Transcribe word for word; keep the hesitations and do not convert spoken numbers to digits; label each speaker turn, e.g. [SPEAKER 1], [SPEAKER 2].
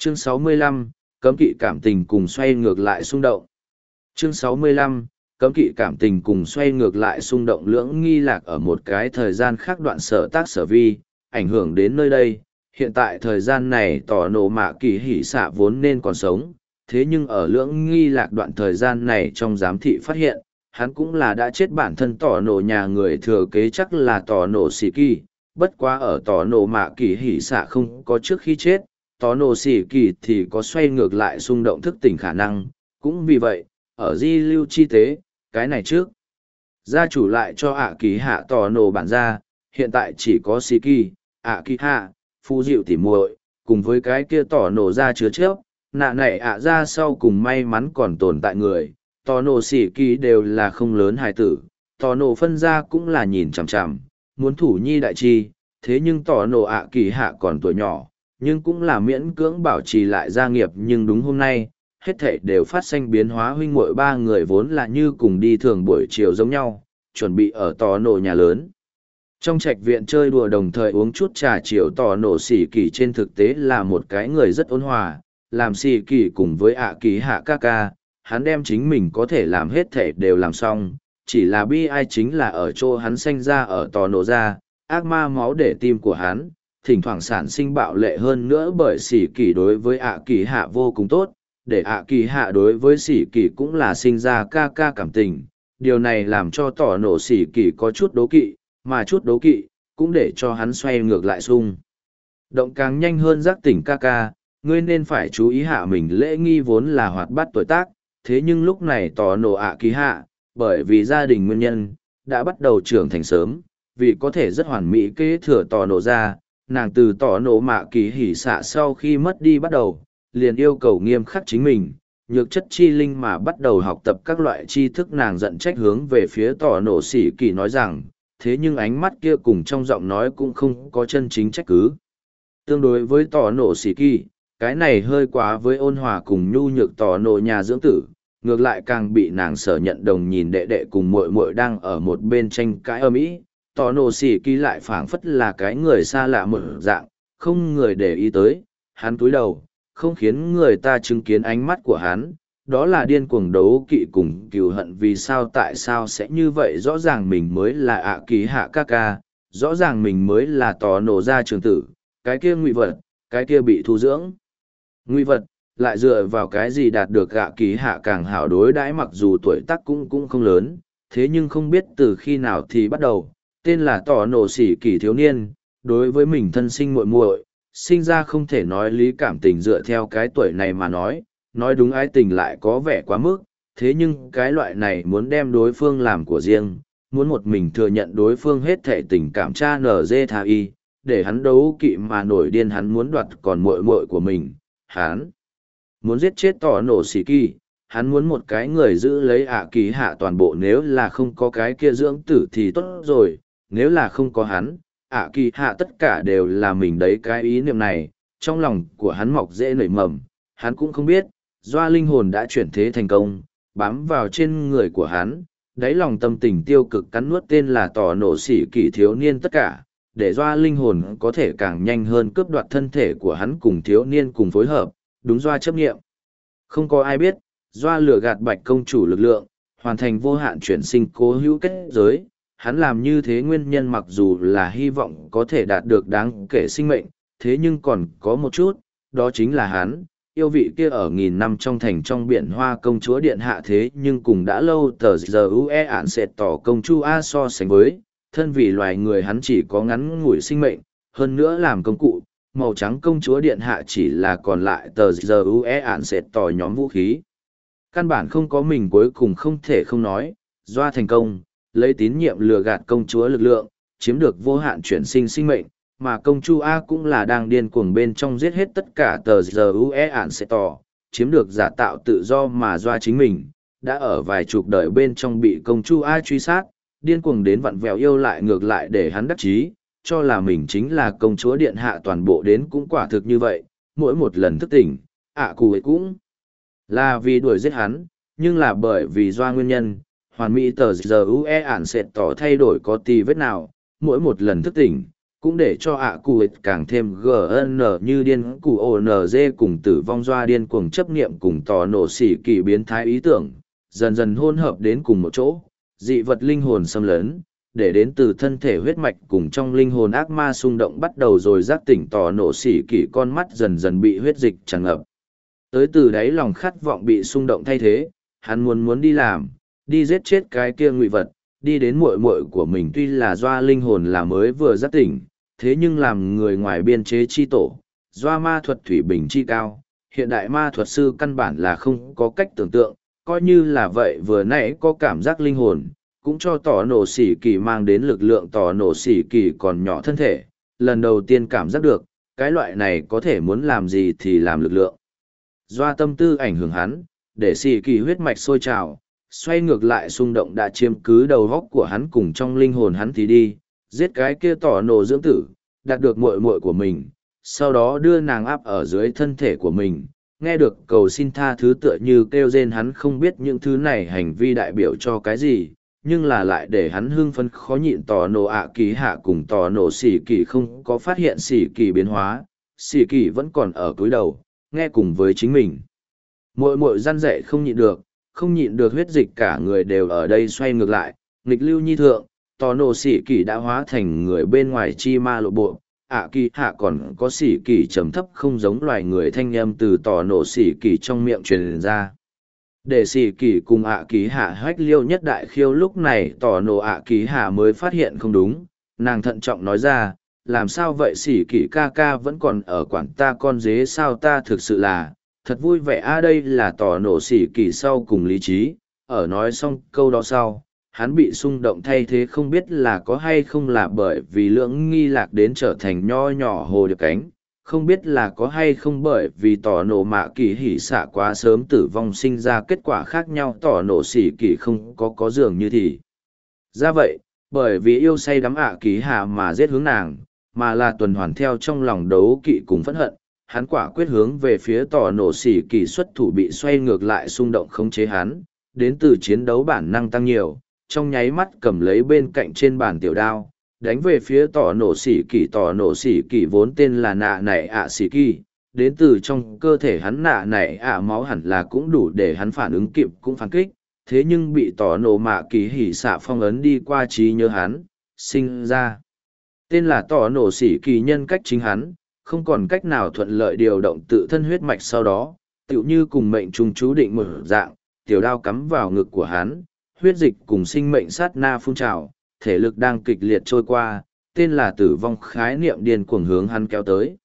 [SPEAKER 1] Chương sáu mươi lăm, cấm kỵ cảm tình cùng xoay ngược lại xung động. Chương sáu mươi lăm, cấm kỵ cảm tình cùng xoay ngược lại xung động lưỡng nghi lạc ở một cái thời gian khác đoạn sở tác sở vi, ảnh hưởng đến nơi đây. Hiện tại thời gian này tỏ nổ mạ kỳ hỉ xạ vốn nên còn sống, thế nhưng ở lưỡng nghi lạc đoạn thời gian này trong giám thị phát hiện, hắn cũng là đã chết bản thân tỏ nổ nhà người thừa kế chắc là tỏ nổ xì kỳ, bất quá ở tỏ nổ mạ kỳ hỉ xạ không có trước khi chết, tỏ nổ xì kỳ thì có xoay ngược lại xung động thức tỉnh khả năng, cũng vì vậy, ở di lưu chi tế, cái này trước, gia chủ lại cho ạ kỳ hạ tỏ nổ bản ra, hiện tại chỉ có xì kỳ, ạ kỳ hạ, phu dịu tỉ muội cùng với cái kia tỏ nổ ra chứa trước, nạ nảy ạ ra sau cùng may mắn còn tồn tại người, tỏ nổ xì kỳ đều là không lớn hài tử, tỏ nổ phân ra cũng là nhìn chằm chằm, muốn thủ nhi đại chi, thế nhưng tỏ nổ ạ kỳ hạ còn tuổi nhỏ, nhưng cũng là miễn cưỡng bảo trì lại gia nghiệp nhưng đúng hôm nay, hết thảy đều phát sinh biến hóa huynh muội ba người vốn là như cùng đi thường buổi chiều giống nhau, chuẩn bị ở tỏ nổ nhà lớn. Trong trạch viện chơi đùa đồng thời uống chút trà chiều tỏ nổ xỉ kỳ trên thực tế là một cái người rất ôn hòa, làm xỉ kỳ cùng với ạ kỳ hạ ca ca, hắn đem chính mình có thể làm hết thể đều làm xong, chỉ là bi ai chính là ở chỗ hắn sinh ra ở tỏ nổ ra, ác ma máu để tim của hắn, thỉnh thoảng sản sinh bạo lệ hơn nữa bởi xỉ kỳ đối với ạ kỳ hạ vô cùng tốt, để ạ kỳ hạ đối với xỉ kỳ cũng là sinh ra ca ca cảm tình, điều này làm cho tỏ nổ xỉ kỳ có chút đố kỵ, mà chút đố kỵ, cũng để cho hắn xoay ngược lại xung. Động càng nhanh hơn giác tỉnh ca ca, ngươi nên phải chú ý hạ mình lễ nghi vốn là hoạt bát tuổi tác, thế nhưng lúc này tỏ nổ ạ kỳ hạ, bởi vì gia đình nguyên nhân, đã bắt đầu trưởng thành sớm, vì có thể rất hoàn mỹ kế thừa tỏ nổ ra, nàng từ tỏ nổ mạ kỳ hỉ xạ sau khi mất đi bắt đầu, liền yêu cầu nghiêm khắc chính mình, nhược chất chi linh mà bắt đầu học tập các loại tri thức nàng giận trách hướng về phía tỏ nổ xỉ kỳ nói rằng, thế nhưng ánh mắt kia cùng trong giọng nói cũng không có chân chính trách cứ. Tương đối với tỏ nổ xỉ kỳ, cái này hơi quá với ôn hòa cùng nhu nhược tỏ nổ nhà dưỡng tử, ngược lại càng bị nàng sở nhận đồng nhìn đệ đệ cùng muội muội đang ở một bên tranh cãi ầm ĩ, tỏ nổ xỉ kỳ lại phảng phất là cái người xa lạ một dạng, không người để ý tới, hắn cúi đầu, không khiến người ta chứng kiến ánh mắt của hắn, đó là điên cuồng đấu kỵ cùng cừu hận vì sao tại sao sẽ như vậy rõ ràng mình mới là ạ kỳ hạ ca ca, rõ ràng mình mới là tỏ nổ ra trường tử, cái kia ngụy vật, cái kia bị thu dưỡng. Ngụy vật, lại dựa vào cái gì đạt được ạ kỳ hạ càng hảo đối đãi mặc dù tuổi tác cũng cũng không lớn, thế nhưng không biết từ khi nào thì bắt đầu, tên là tỏ nổ xỉ kỳ thiếu niên, đối với mình thân sinh muội muội, sinh ra không thể nói lý cảm tình dựa theo cái tuổi này mà nói, nói đúng ái tình lại có vẻ quá mức, thế nhưng cái loại này muốn đem đối phương làm của riêng, muốn một mình thừa nhận đối phương hết thể tình cảm cha nở dê tha y, để hắn đấu kỵ mà nổi điên hắn muốn đoạt còn muội muội của mình, hắn muốn giết chết tỏ nổ xỉ kỳ, hắn muốn một cái người giữ lấy ạ kỳ hạ toàn bộ nếu là không có cái kia dưỡng tử thì tốt rồi, nếu là không có hắn, ạ kỳ hạ tất cả đều là mình đấy cái ý niệm này, trong lòng của hắn mọc dễ nảy mầm, hắn cũng không biết, doa linh hồn đã chuyển thế thành công, bám vào trên người của hắn, đáy lòng tâm tình tiêu cực cắn nuốt tên là tỏ nổ xỉ kỳ thiếu niên tất cả, để doa linh hồn có thể càng nhanh hơn cướp đoạt thân thể của hắn cùng thiếu niên cùng phối hợp, đúng doa chấp nghiệm. Không có ai biết, doa lừa gạt bạch công chủ lực lượng, hoàn thành vô hạn chuyển sinh cố hữu kết giới, hắn làm như thế nguyên nhân mặc dù là hy vọng có thể đạt được đáng kể sinh mệnh, thế nhưng còn có một chút, đó chính là hắn, yêu vị kia ở nghìn năm trong thành trong biển hoa công chúa điện hạ thế nhưng cùng đã lâu tờ giờ ue ản sệt tỏ công chu A so sánh với, thân vì loài người hắn chỉ có ngắn ngủi sinh mệnh, hơn nữa làm công cụ, màu trắng công chúa điện hạ chỉ là còn lại tờ giờ ue ản sệt tỏ nhóm vũ khí. Căn bản không có mình cuối cùng không thể không nói, doa thành công, lấy tín nhiệm lừa gạt công chúa lực lượng, chiếm được vô hạn chuyển sinh sinh mệnh, mà công chu A cũng là đang điên cuồng bên trong giết hết tất cả tờ giờ ue ản sẽ tỏ, chiếm được giả tạo tự do mà doa chính mình, đã ở vài chục đời bên trong bị công chu A truy sát, điên cuồng đến vặn vẹo yêu lại ngược lại để hắn đắc chí, cho là mình chính là công chúa điện hạ toàn bộ đến cũng quả thực như vậy, mỗi một lần thức tỉnh, ạ cù ấy cũng là vì đuổi giết hắn, nhưng là bởi vì doa nguyên nhân, hoàn mỹ tờ giờ ue ản sẽ tỏ thay đổi có tì vết nào, mỗi một lần thức tỉnh, cũng để cho ạ cụ ịch càng thêm gn như điên cụ onz cùng tử vong doa điên cuồng chấp niệm cùng tỏ nổ xỉ kỳ biến thái ý tưởng, dần dần hôn hợp đến cùng một chỗ, dị vật linh hồn xâm lấn, để đến từ thân thể huyết mạch cùng trong linh hồn ác ma xung động bắt đầu rồi giác tỉnh tỏ nổ xỉ kỳ con mắt dần dần bị huyết dịch tràn ngập. Tới từ đáy lòng khát vọng bị xung động thay thế, hắn muốn muốn đi làm, đi giết chết cái kia ngụy vật, đi đến muội muội của mình tuy là doa linh hồn là mới vừa giác tỉnh, thế nhưng làm người ngoài biên chế chi tổ, doa ma thuật thủy bình chi cao, hiện đại ma thuật sư căn bản là không có cách tưởng tượng, coi như là vậy vừa nãy có cảm giác linh hồn, cũng cho tỏ nổ xỉ kỳ mang đến lực lượng tỏ nổ xỉ kỳ còn nhỏ thân thể, lần đầu tiên cảm giác được, cái loại này có thể muốn làm gì thì làm lực lượng. Doa tâm tư ảnh hưởng hắn, để xỉ kỳ huyết mạch sôi trào, xoay ngược lại xung động đã chiếm cứ đầu góc của hắn cùng trong linh hồn hắn thì đi, giết cái kia tỏ nổ dưỡng tử, đạt được muội muội của mình, sau đó đưa nàng áp ở dưới thân thể của mình, nghe được cầu xin tha thứ tựa như kêu rên hắn không biết những thứ này hành vi đại biểu cho cái gì, nhưng là lại để hắn hưng phấn khó nhịn tỏ nổ ạ kỳ hạ cùng tỏ nổ xỉ kỳ không có phát hiện xỉ kỳ biến hóa, xỉ kỳ vẫn còn ở cúi đầu, nghe cùng với chính mình. Muội muội răn dạy không nhịn được, không nhịn được huyết dịch cả người đều ở đây xoay ngược lại, nghịch lưu nhi thượng, tỏ nổ xỉ kỳ đã hóa thành người bên ngoài chi ma lộ bộ, ạ kỳ hạ còn có xỉ kỳ trầm thấp không giống loài người thanh âm từ tỏ nổ xỉ kỳ trong miệng truyền ra. Để xỉ kỳ cùng ạ kỳ hạ hách liêu nhất đại khiêu lúc này tỏ nổ ạ kỳ hạ mới phát hiện không đúng, nàng thận trọng nói ra, làm sao vậy xỉ kỳ ca ca vẫn còn ở quản ta con dế sao ta thực sự là, thật vui vẻ a đây là tỏ nổ xỉ kỳ sau cùng lý trí, ở nói xong câu đó sau. Hắn bị xung động thay thế không biết là có hay không là bởi vì lưỡng nghi lạc đến trở thành nho nhỏ hồ điệp cánh, không biết là có hay không bởi vì tỏ nổ mạ kỳ hỉ xạ quá sớm tử vong sinh ra kết quả khác nhau tỏ nổ xỉ kỳ không có có dường như thì. Ra vậy, bởi vì yêu say đắm ạ kỳ hạ mà giết hướng nàng, mà là tuần hoàn theo trong lòng đấu kỵ cùng phẫn hận, hắn quả quyết hướng về phía tỏ nổ xỉ kỳ xuất thủ bị xoay ngược lại xung động khống chế hắn, đến từ chiến đấu bản năng tăng nhiều. Trong nháy mắt cầm lấy bên cạnh trên bàn tiểu đao, đánh về phía tỏ nổ xỉ kỳ tỏ nổ xỉ kỳ vốn tên là nạ nảy ạ xỉ kỳ, đến từ trong cơ thể hắn nạ nảy ạ máu hẳn là cũng đủ để hắn phản ứng kịp cũng phản kích, thế nhưng bị tỏ nổ mạ kỳ hỉ xạ phong ấn đi qua trí nhớ hắn, sinh ra. Tên là tỏ nổ xỉ kỳ nhân cách chính hắn, không còn cách nào thuận lợi điều động tự thân huyết mạch sau đó, tựu như cùng mệnh trùng chú định một dạng, tiểu đao cắm vào ngực của hắn. Huyết dịch cùng sinh mệnh sát na phun trào, thể lực đang kịch liệt trôi qua, tên là tử vong khái niệm điên cuồng hướng hắn kéo tới.